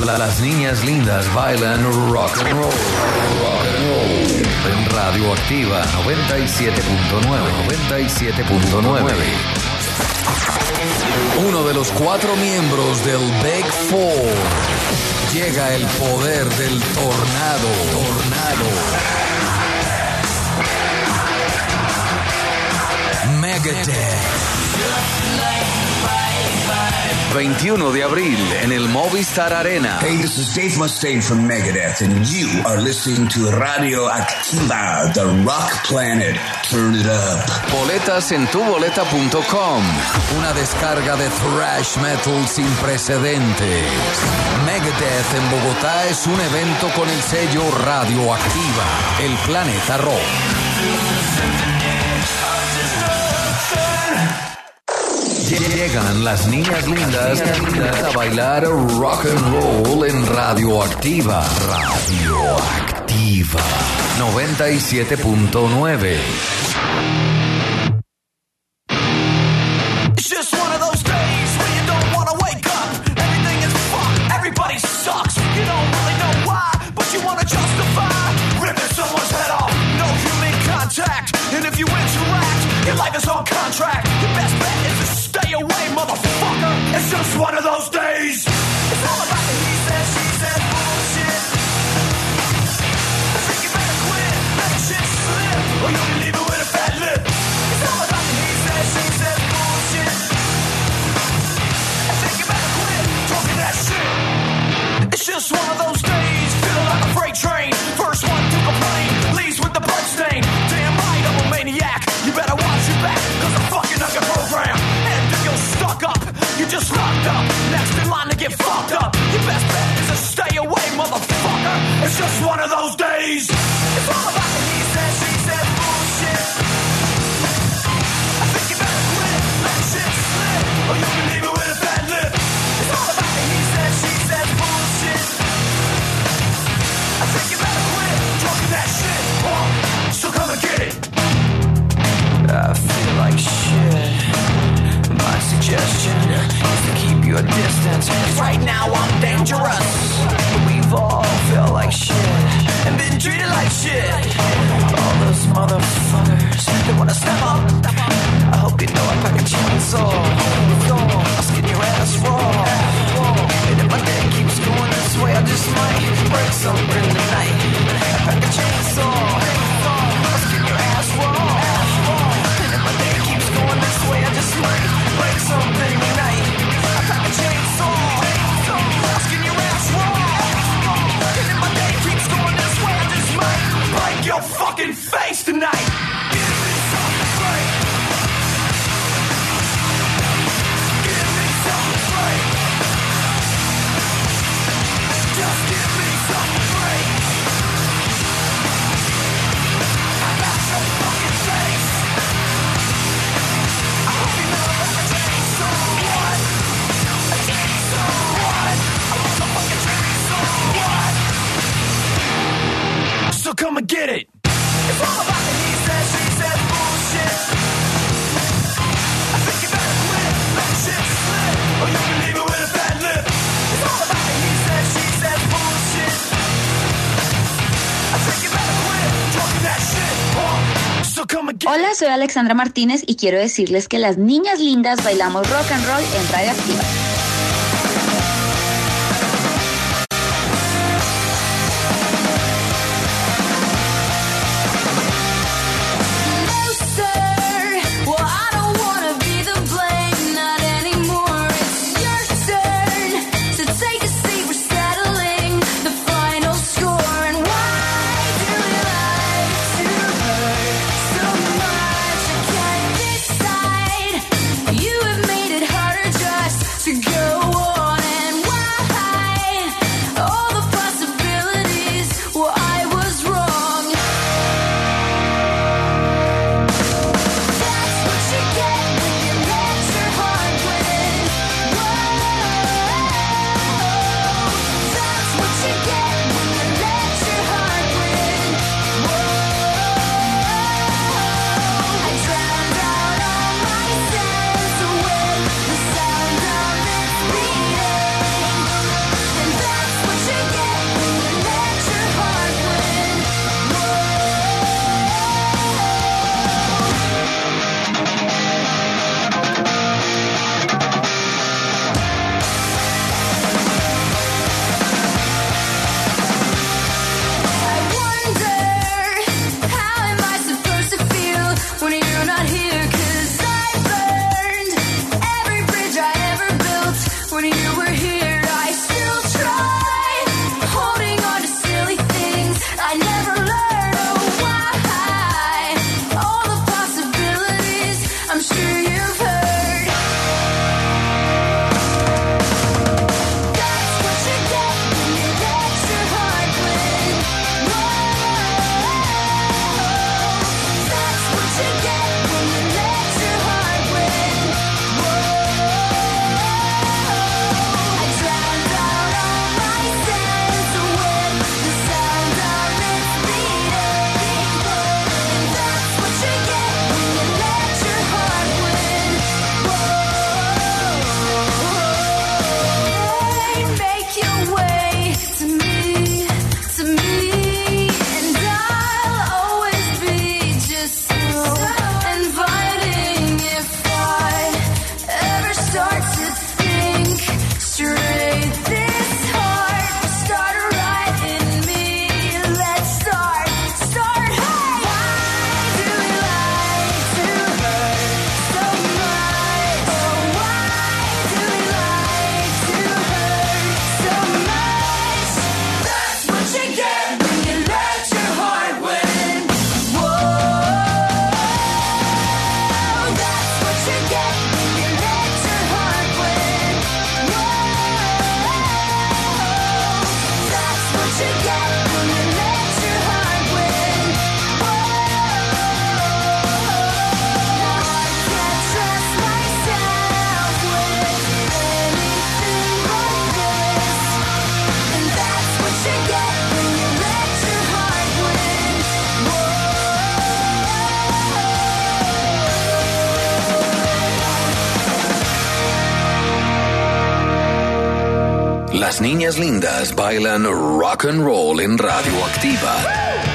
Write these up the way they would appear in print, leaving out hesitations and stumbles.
Las niñas lindas bailan rock and roll. Rock and roll. En Radioactiva 97.9. Uno de los 4 miembros del Big Four. Llega el poder del tornado. 21 de abril en el Movistar Arena. Hey, this is Dave Mustaine from Megadeth, and you are listening to Radioactiva, the rock planet. Turn it up. Boletas en tuboleta.com. Una descarga de thrash metal sin precedentes. Megadeth en Bogotá es un evento con el sello Radioactiva, el planeta rock. Llegan las niñas lindas a bailar rock and roll en Radioactiva. Radioactiva 97.9. It's just one of those days when you don't want to wake up. Everything is fucked, everybody sucks. You don't really know why, but you want to justify ripping someone's head off. No human contact, and if you interact, your life is on contract. Your best bet is to stay away, motherfucker. It's just one of those days. It's all about the he said, she said bullshit. I think you better quit, let shit slip, or you'll be leaving with a fat lip. It's all about the he said, she said bullshit. I think you better quit talking that shit. It's just one of those days, feeling like a freight train. First one to complain, leaves with the bloodstain. Damn right, I'm a maniac. You better watch your back, cause I'm fucking up your program. And if you're stuck up, you just locked up. Next in line to get fucked up. Your best bet is to stay away, motherfucker. It's just one of those days. It's all about the he said, she said bullshit. I think you better quit, let shit slip, or you can leave it with a bad lip. It's all about the he said, she said bullshit. I think you better quit talking that shit. So come and get it. I feel like shit. My suggestion is to keep your distance, 'cause right now I'm dangerous. We've all felt like shit and been treated like shit. All those motherfuckers, they wanna step up. I hope you know I pack a chainsaw. I'll skin your ass raw. And if my day keeps going this way, I just might break something tonight. I pack a chainsaw. I'll skin your ass raw. And if my day keeps going this way, I just might break something tonight. I pack a chainsaw. I'll skin your ass raw. And if my day keeps going this way, I just might break your fucking face tonight. Give me something to break. Give me something to break. Just give me something to break. I got your fucking face. I hope you know about a chainsaw. What? A chainsaw. What? A motherfucking chainsaw. What? So come and get it. It's all about the he said, she said bullshit. I think you better quit, let shit slip, or you can leave it with a bad lip. It's all about the he said, she said bullshit. I think you better quit talking that shit. So come and get it. Hola, soy Alexandra Martínez y quiero decirles que las niñas lindas bailamos rock and roll en Radioactiva. You have made it harder just to Las niñas lindas bailan rock and roll en Radioactiva.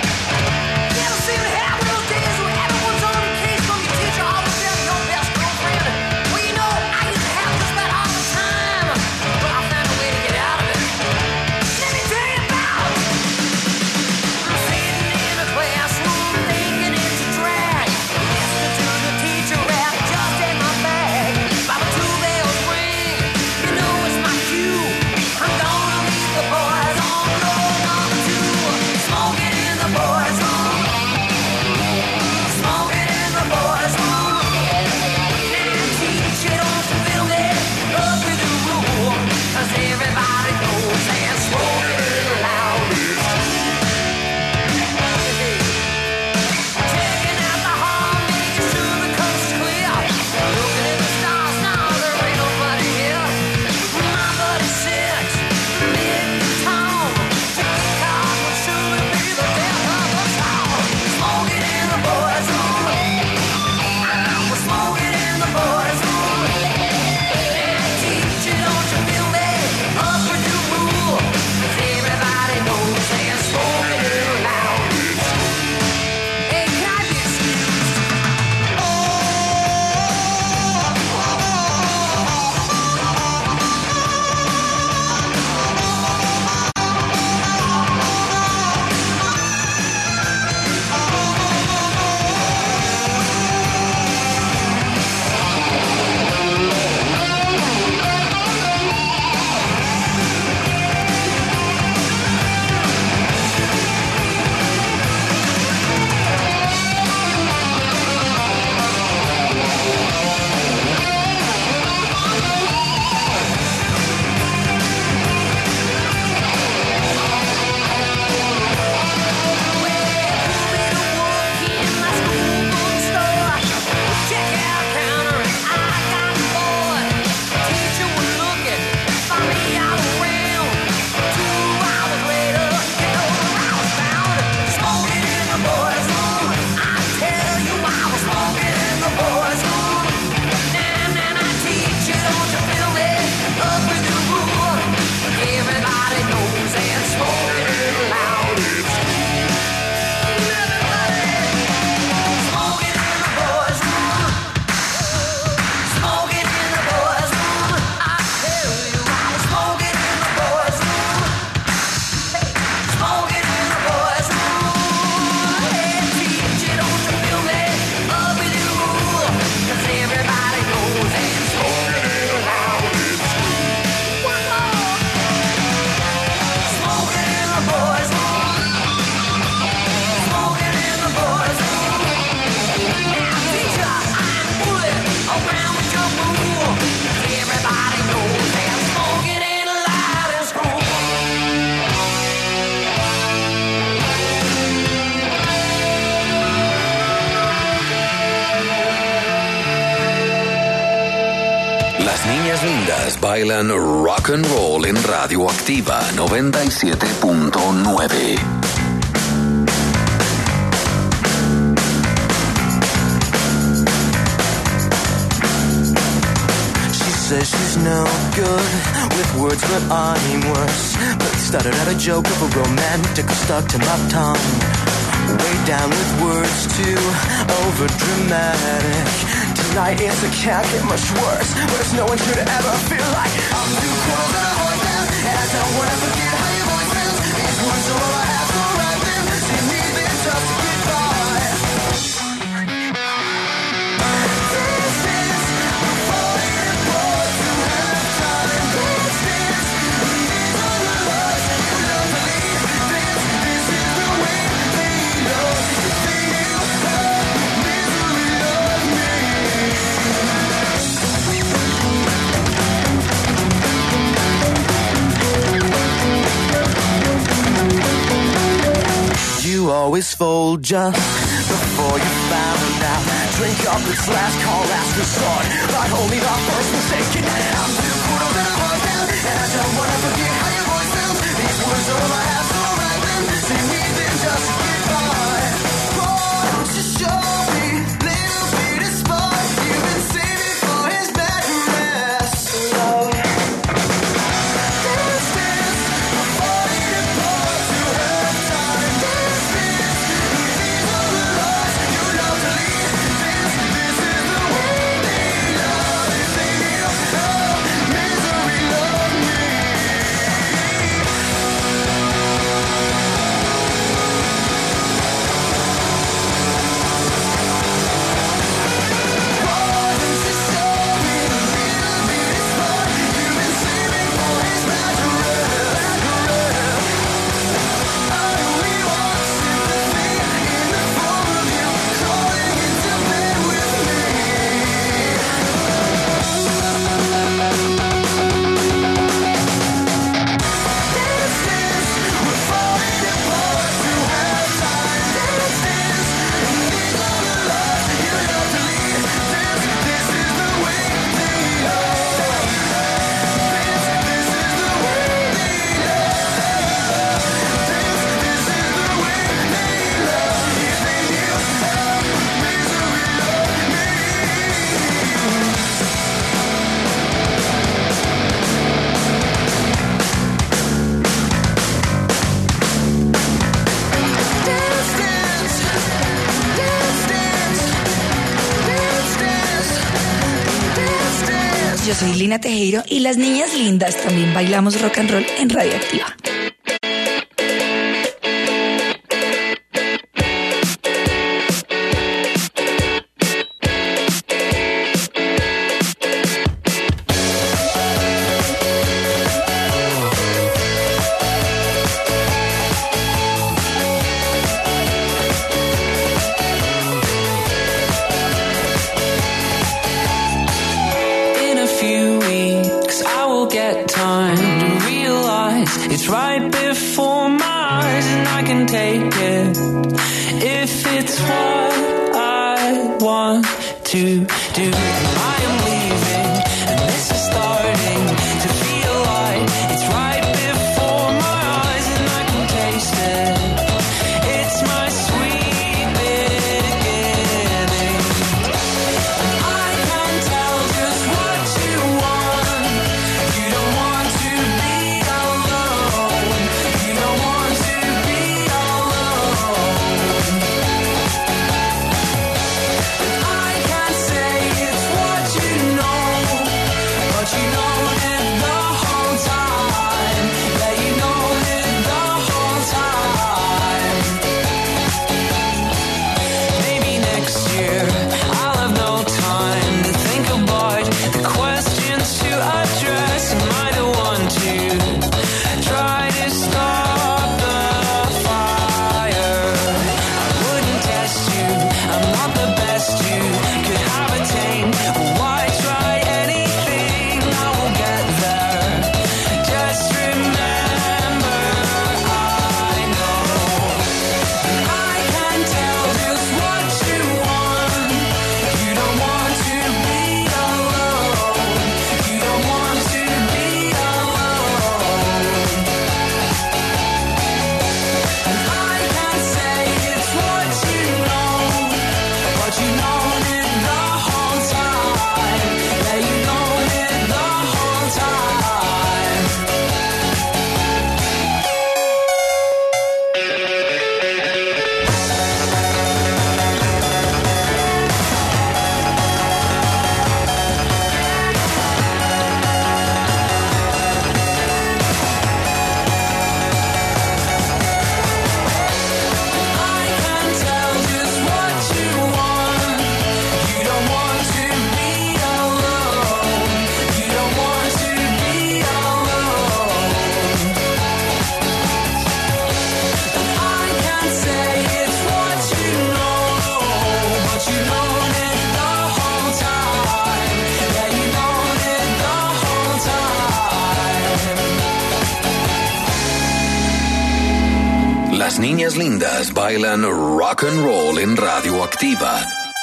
Niñas lindas bailan rock and roll en Radioactiva 97.9. Says she's no good with words, but I'm worse. But started out a joke of a romantic stuck to my tongue. Way down with words too over dramatic. Tonight it's a can't get much worse, but if no one should ever feel like I'm too cold and I want them, and I don't wanna forget how your voice feels. These words are all I have to write them. See me being tough to get by. to always fold ya before you found out. Drink up this last call, last resort, but only the first mistake. I'm too cool to heart down, and I don't wanna forget how your voice sounds. These words are all I have, so right then, see me then just get by. Won't you show me little bit of spark you've been saving for his bed rest? Love. Dance, dance, we're falling apart to have time. Dance, dance, these are the lies you love to lead. This is the way they love. If they knew how misery loved me. Yo soy Lina Tejero y las niñas lindas también bailamos rock and roll en Radioactiva. In a few weeks I will get time to realize it's right before my eyes, and I can take it if it's what I want to do. I am leaving and this is starting to feel like it's right before my eyes, and I can taste it. It's my sweet beginning. I can tell just what you want. You don't want to be alone. You don't want to be alone. I can say it's what you know. Las niñas lindas bailan rock and roll en Radioactiva.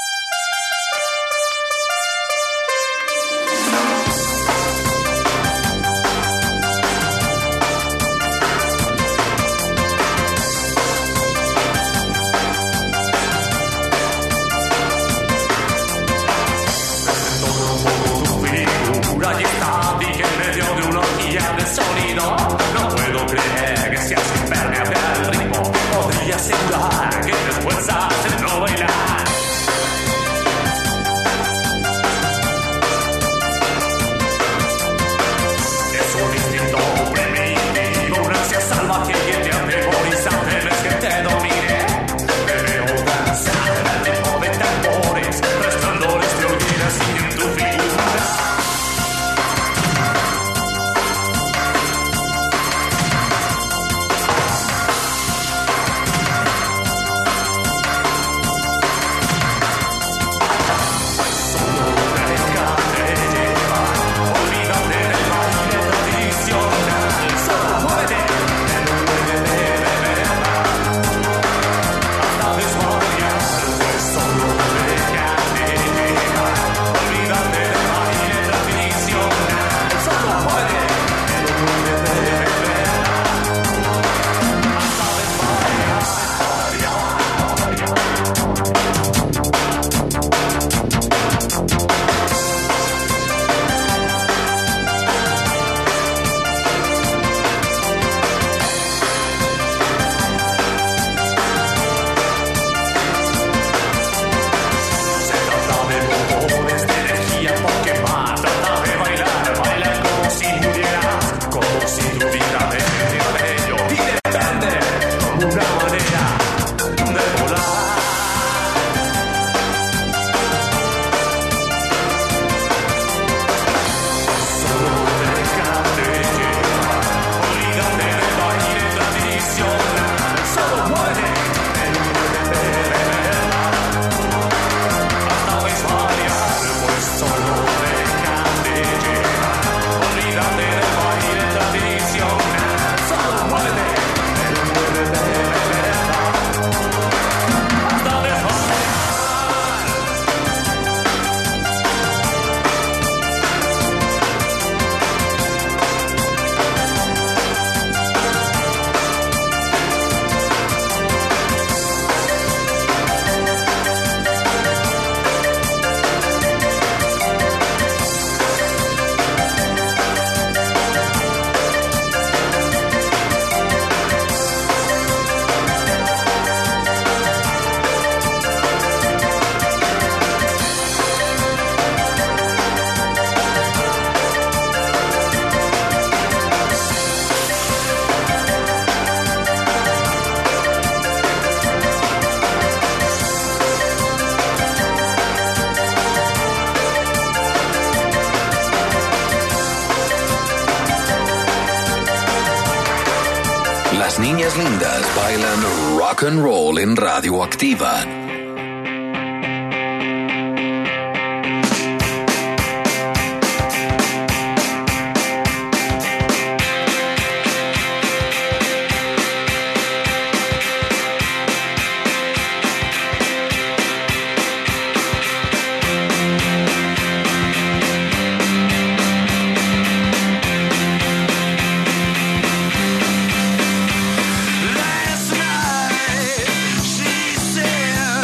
Las niñas lindas bailan rock and roll en Radioactiva. Last night she said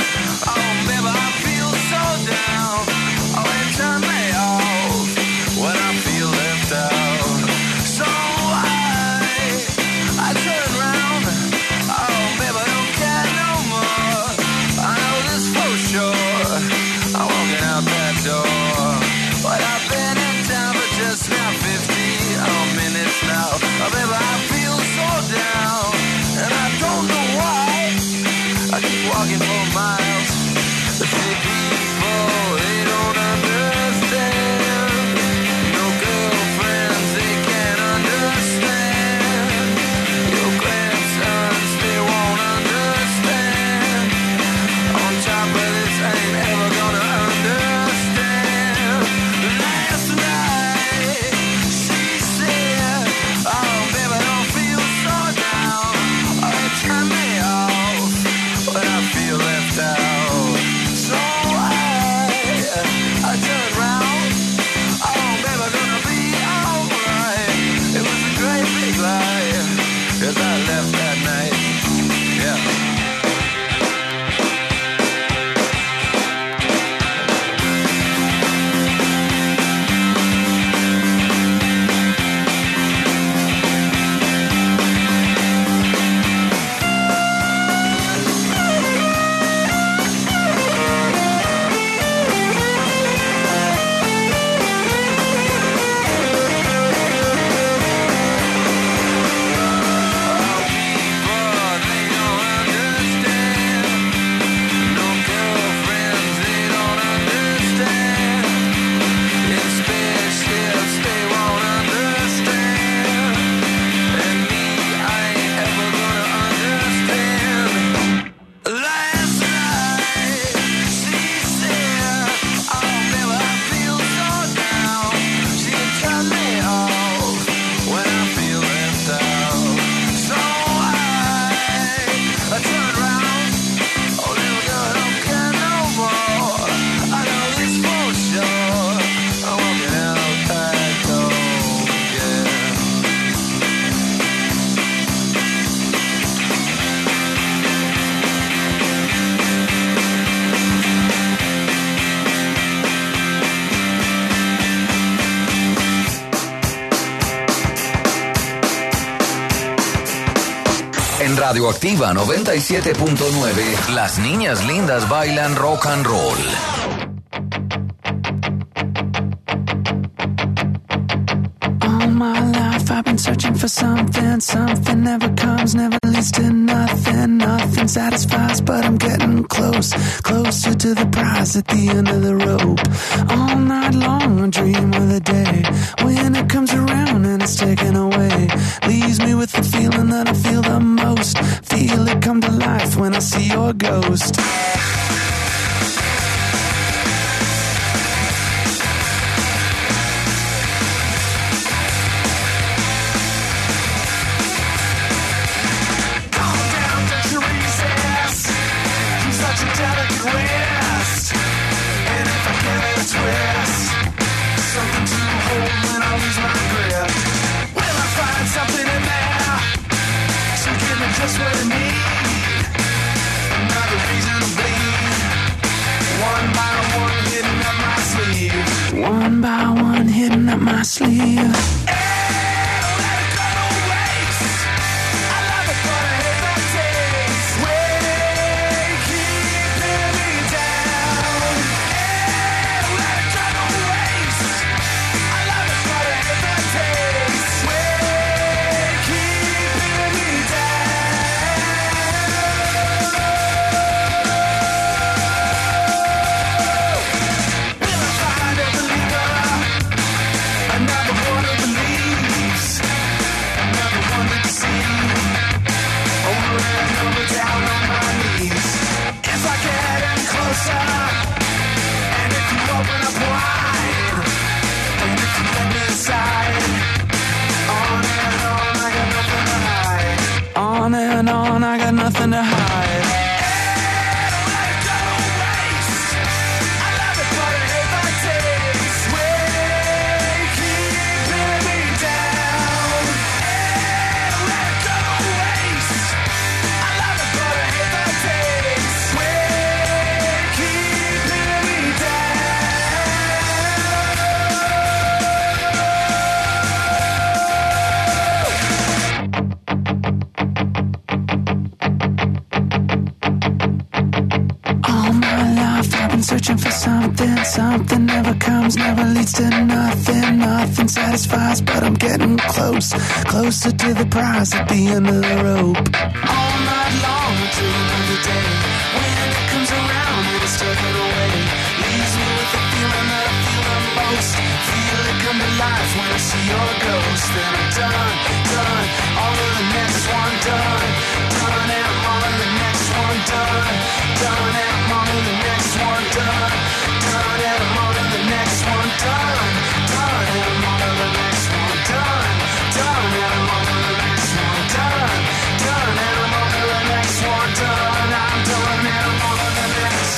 En Radioactiva 97.9, las niñas lindas bailan rock and roll. All my life I've been searching for something. Something never comes, never leads to nothing. Nothing satisfies, but I'm getting close. Closer to the prize at the end of the rope. All night long I dream of the day when it comes around and it's taken away. Leaves me with the feeling that I feel the most. Feel it come to life when I see your ghost. Just what I need. Another reason to bleed. One by one hidden up my sleeve. One by one hidden up my sleeve. Hey, don't let it go to waste. I love it, but I hate that taste. Way keeping me down. Hey, don't let it go to waste. I love it, but I hate that taste. Way keeping me down. And if you open up wide, and if you let me inside, on and on, I got nothing to hide. On and on, I got nothing to hide. Hey, don't let it go to waste. I love it, but I hate that taste. Way keeping me down. Hey, don't let it go to waste. I love it, but I hate that taste. Way keeping me down. All my life I've been searching for something. Something never comes, never leads to nothing. Nothing satisfies, but I'm getting close. Closer to the prize at the end of the rope. All night long I dream of the day when it comes around and it's taken away. Leaves me with the feeling that I feel the most. Feel it come to life when I see your ghost. Then I'm done, done, all of the next one done. Done and I'm on to the next one done. Done and I'm on to the next one done. Done and I'm on to the next one done. Done and I'm on to the next one done. Done and I'm on to the next one done. Done and I'm on to the next one done. I'm done and I'm on to the next.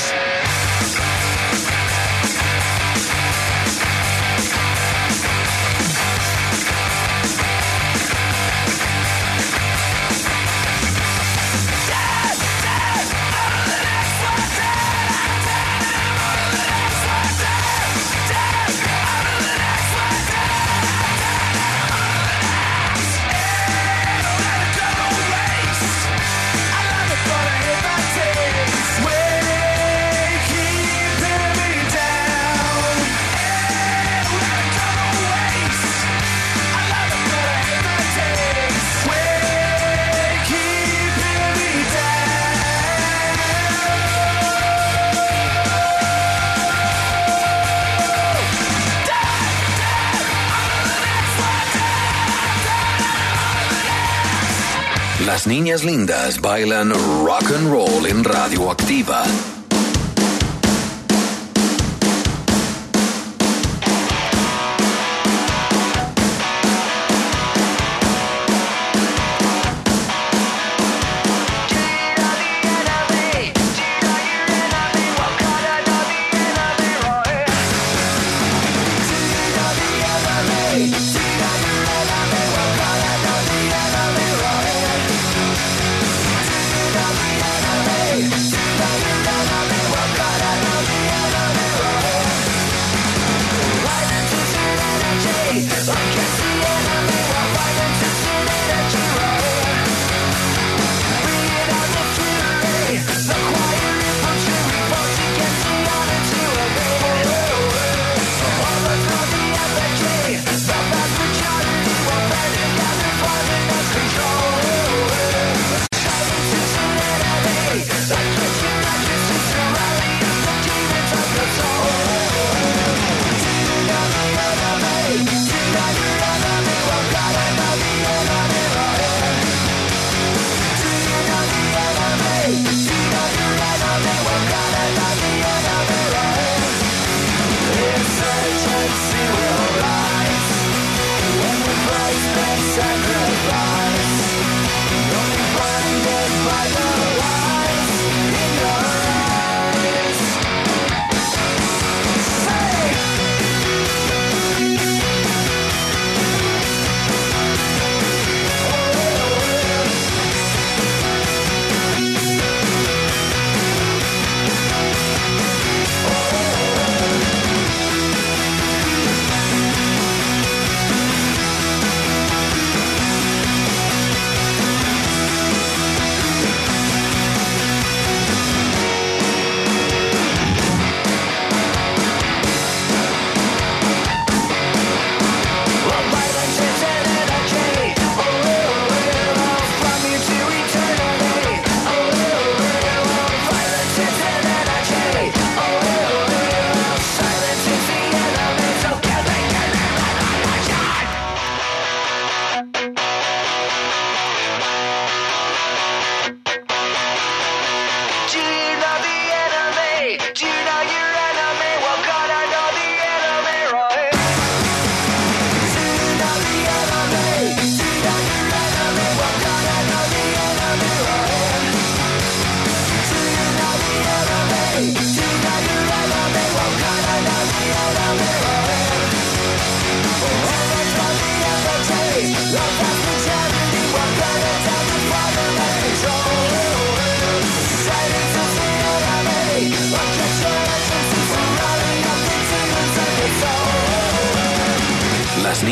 Las niñas lindas bailan rock and roll en Radioactiva. Welcome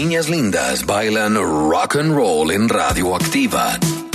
niñas lindas bailan rock and roll en Radioactiva.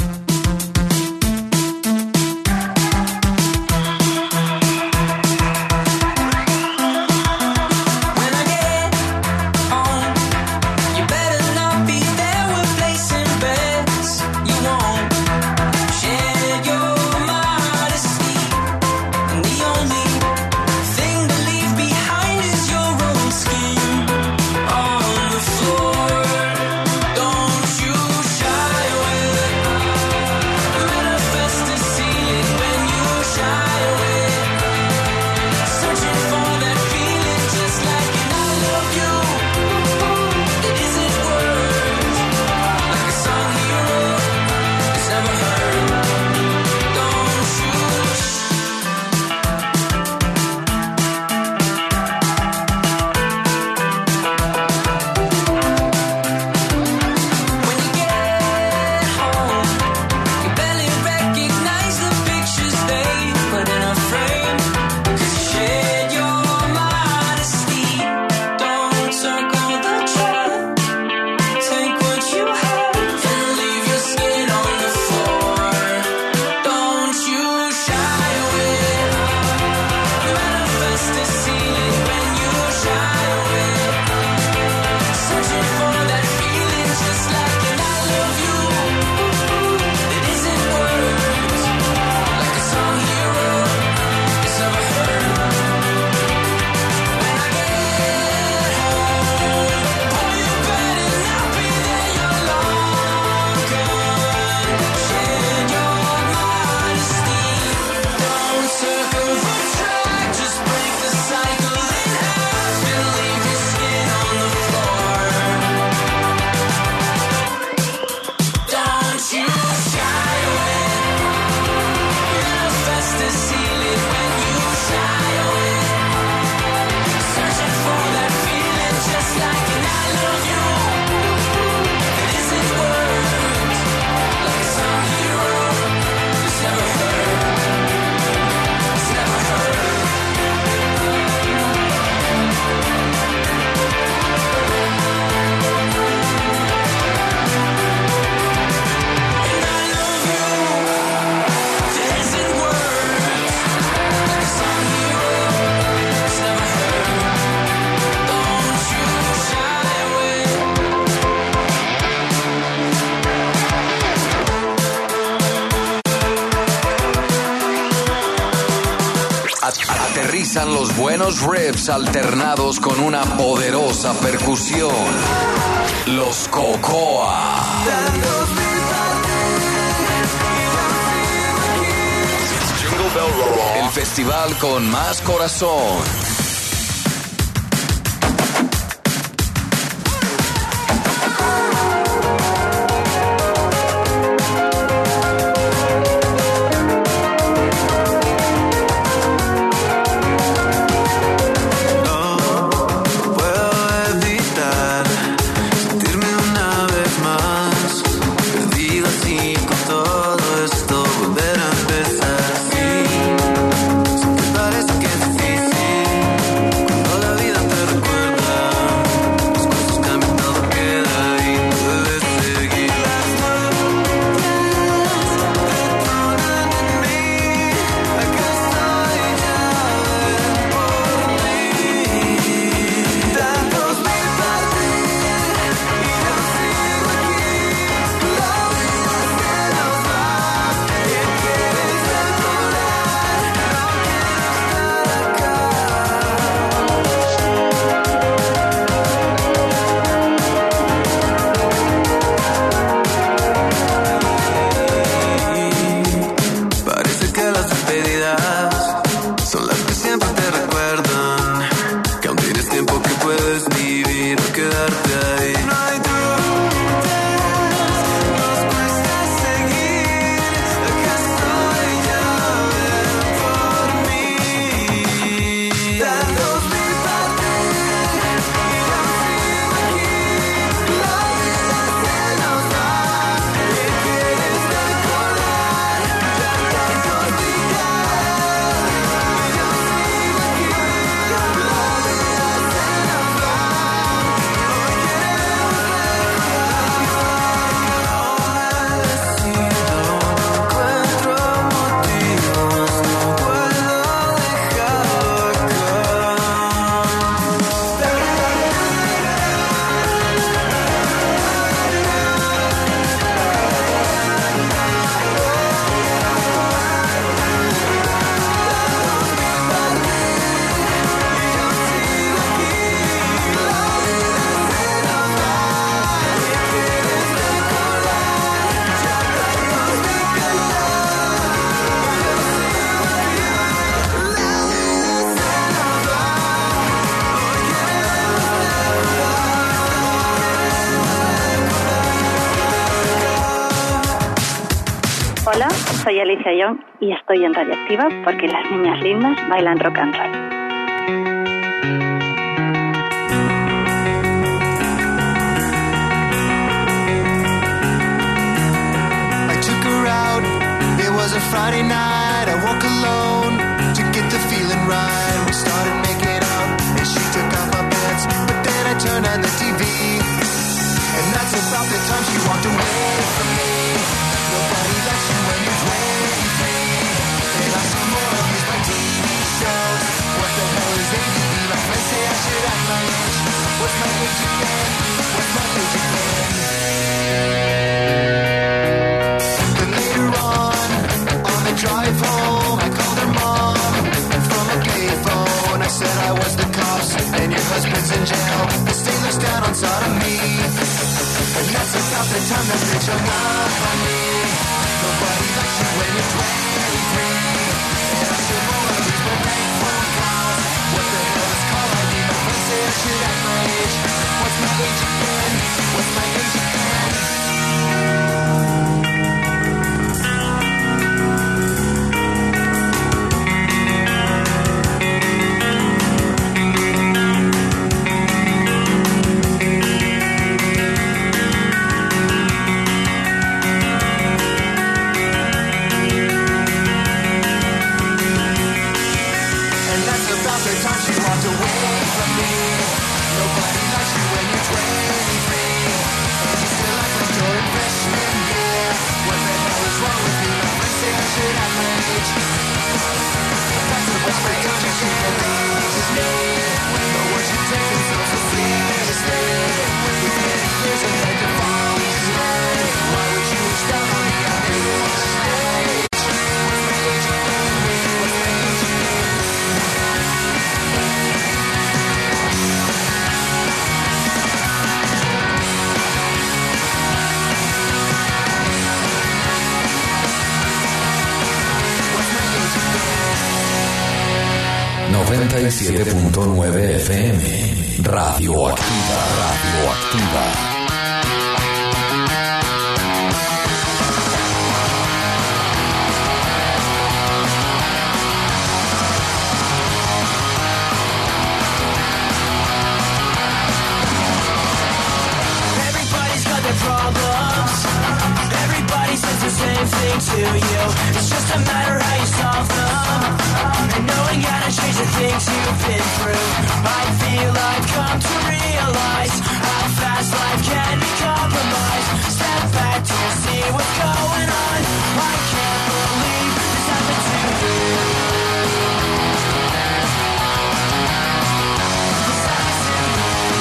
Aterrizan los buenos riffs alternados con una poderosa percusión. Los Cocoa. El festival con más corazón. Volver a empezar así, sé que parece que es difícil. soy Alicia Young y estoy en Radioactiva porque las niñas lindas bailan rock and roll. I took her out, it was a Friday night. I woke alone to get the feeling right. We started making out and she took off my pants, but then I turned on the TV, and that's about the time she walked away from me. Nobody likes you when you're 23, and I see more of these my TV shows. What the hell is ADD? My friends say I should act my age. What's my age again? What's my age again? Then later on the drive home, I called her mom from a payphone. I said I was the cops and your husband's in jail. The state looks down on sodomy, and that's about the time that bitch hung up on me. Nobody likes you when you're 23, and I should roll at least my bank phone calls. What the hell is call ID? My friends say I should act my age. What's my age again? What's my age again? .9 FM Radioactiva, Radioactiva. Same thing to you. It's just a matter how you solve them. And knowing how to change the things you've been through, I feel I've come to realize how fast life can be compromised. Step back to see what's going on. I can't believe this happened to you. This happened to you.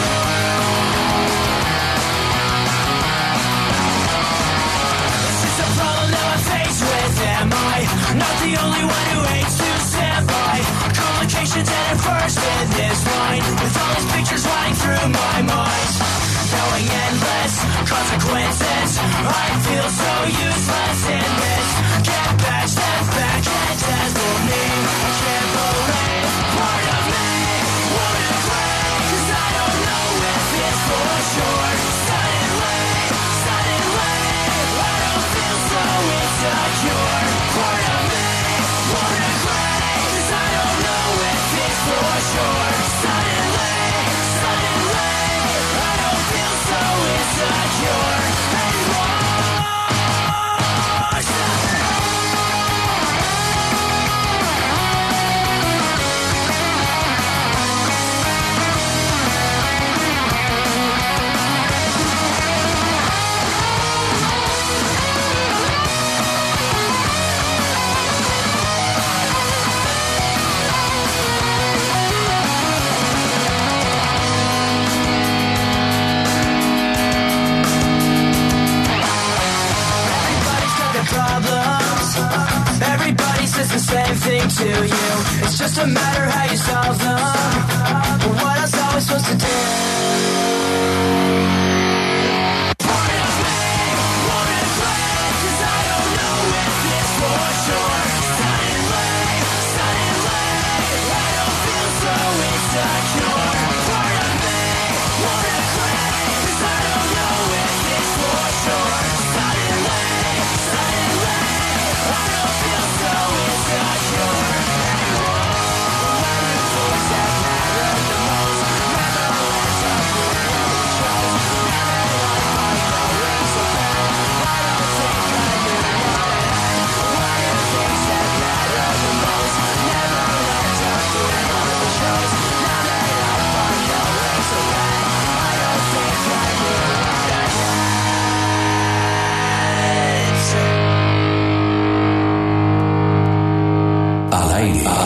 It's just a problem that I'm faced with. Am I not the only one who hates to stand by complications and at first in this line, with all these pictures running through my mind, knowing endless consequences? I feel so useless in this. Get back, step back, and tell me I can't believe part of me won't agree, 'cause I don't know if it's for sure. Suddenly, I don't feel so insecure. Part of me won't agree, 'cause I don't know if it's for sure. Suddenly, I don't feel so insecure anymore. Everybody says the same thing to you. It's just a matter how you solve them. But what else are we supposed to do? Part of me won't agree, 'cause I don't know if it's for sure. Suddenly, I don't feel so insecure. Part of me won't agree, 'cause I don't know if it's for sure. Suddenly, I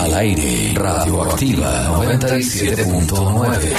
Al aire, Radioactiva 97.9.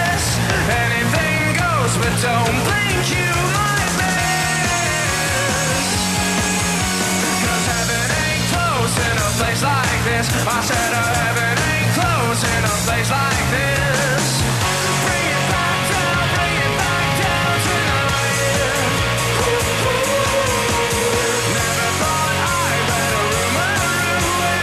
Don't blink, you might miss. place like this. I said heaven ain't close in a place like this. Bring it back down tonight. Never thought I'd read a rumor in my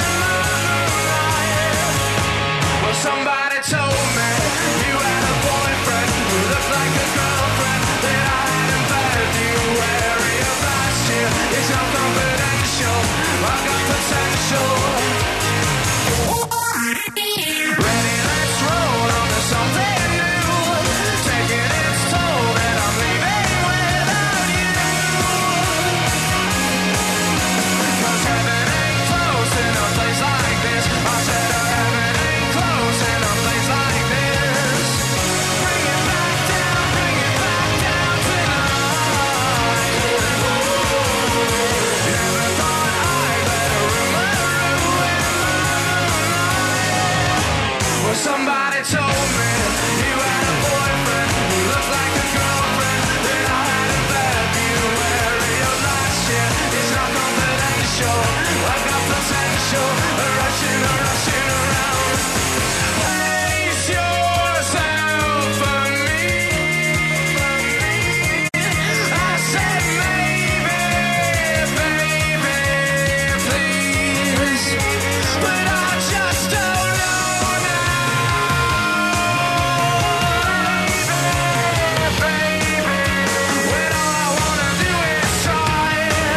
moonlight. Well, somebody told me you had a boyfriend who looked like a girlfriend that I hadn't met. You wary of last year. It's not confidential. I've got potential. Ready, let's roll on to something new. Taking its toll that I'm leaving without you. 'Cause heaven ain't close in a place like this. I said heaven ain't close in a place like this. Bring it back down tonight. Never thought I'd let a rumor ruin my moonlight. Well, somebody told me you had a boyfriend who looked like a girlfriend that I hadn't met. You wary of last year. It's not confidential. I've got potential. Rushing around. Place yourself for me. I said maybe, baby, please. But I just don't know now. Baby, when all I wanna do is try.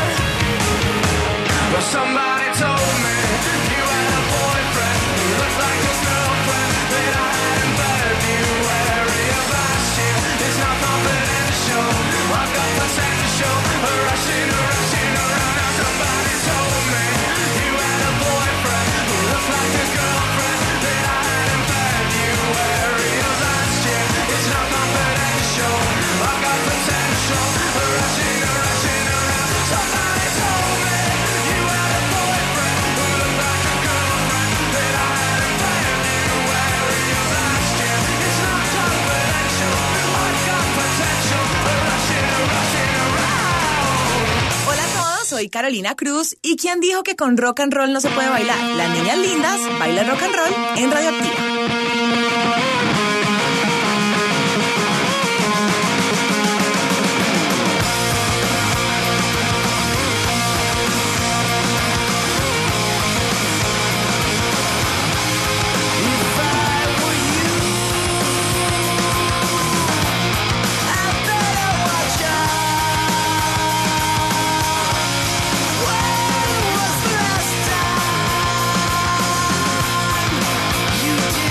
But somebody told me you had a boyfriend who looked like a girlfriend that I hadn't met. You wary of last year. It's not confidential. I've got potential. Rushing around. Now somebody told me you had a boyfriend who looked like a girlfriend that I hadn't met. You wary of last year. It's not confidential. I've got potential. Rushing around. Somebody told me you had a boyfriend who looked like a girlfriend that I hadn't met. You wary of last year. It's not confidential. I've got potential. Rushing around. Hola a todos, soy Carolina Cruz. ¿Y quién dijo que con rock and roll no se puede bailar? Las niñas lindas bailan rock and roll en Radioactiva. You did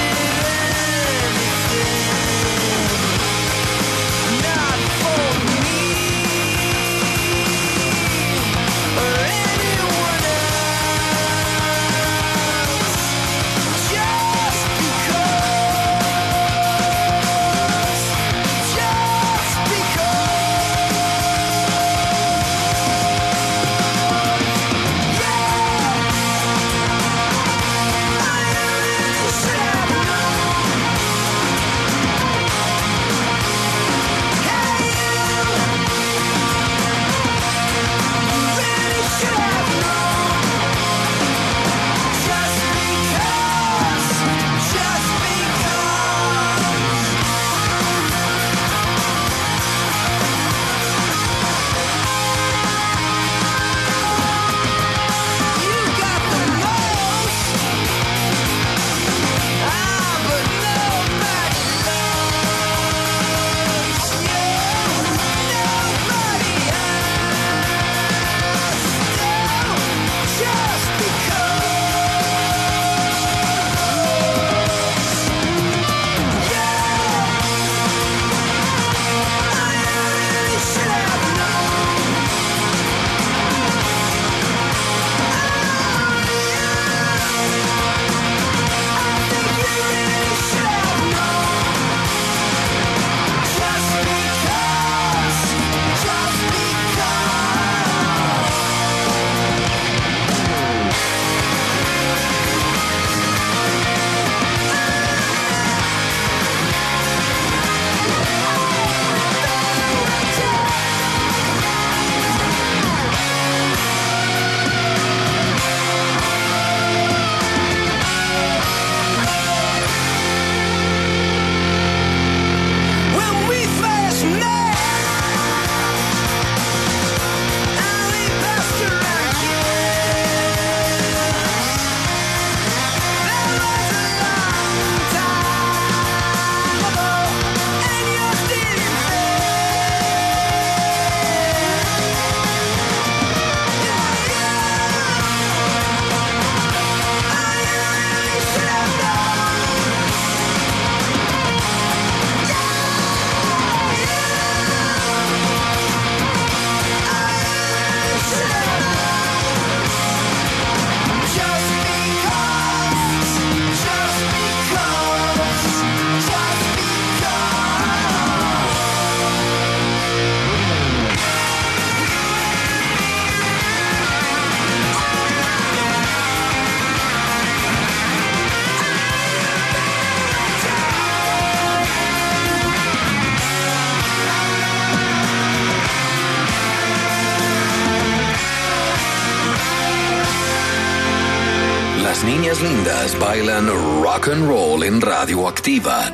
Las niñas lindas bailan rock and roll en Radioactiva.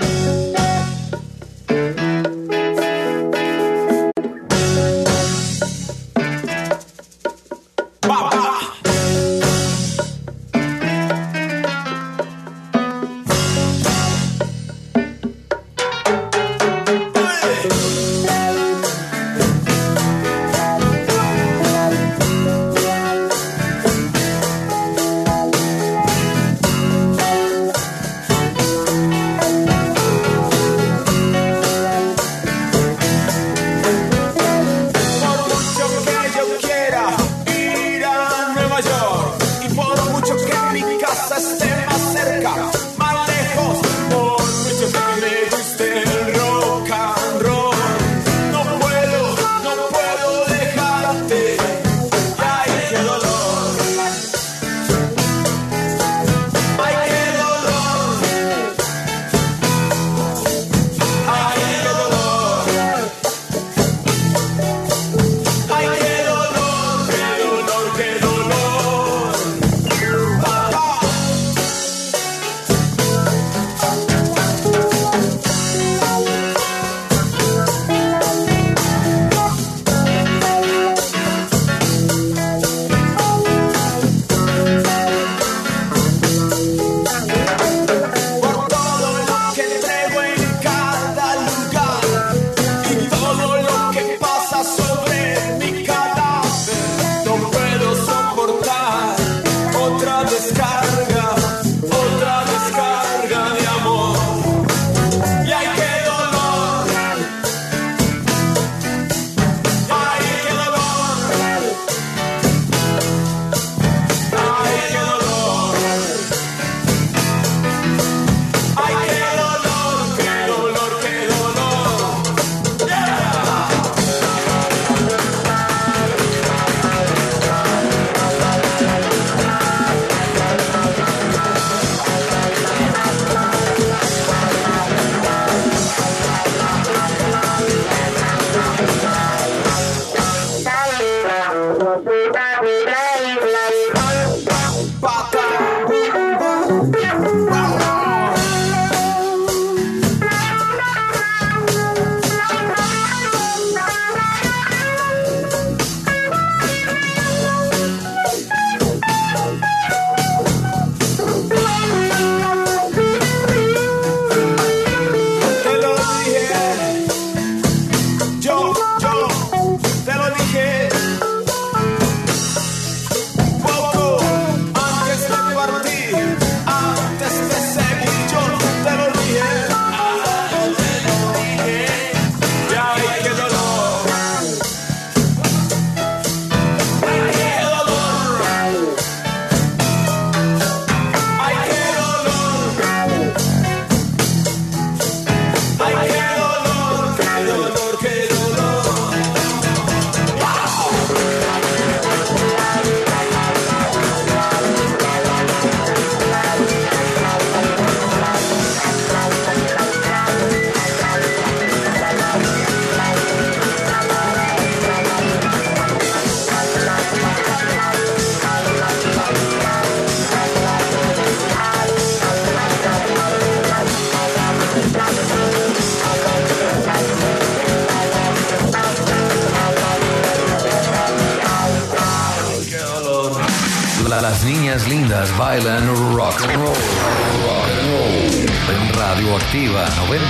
Las niñas lindas bailan rock and roll. Rock and roll. En Radioactiva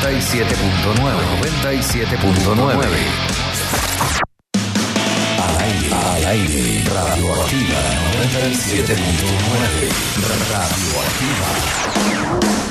97.9. Al aire. Radioactiva 97.9. Radioactiva.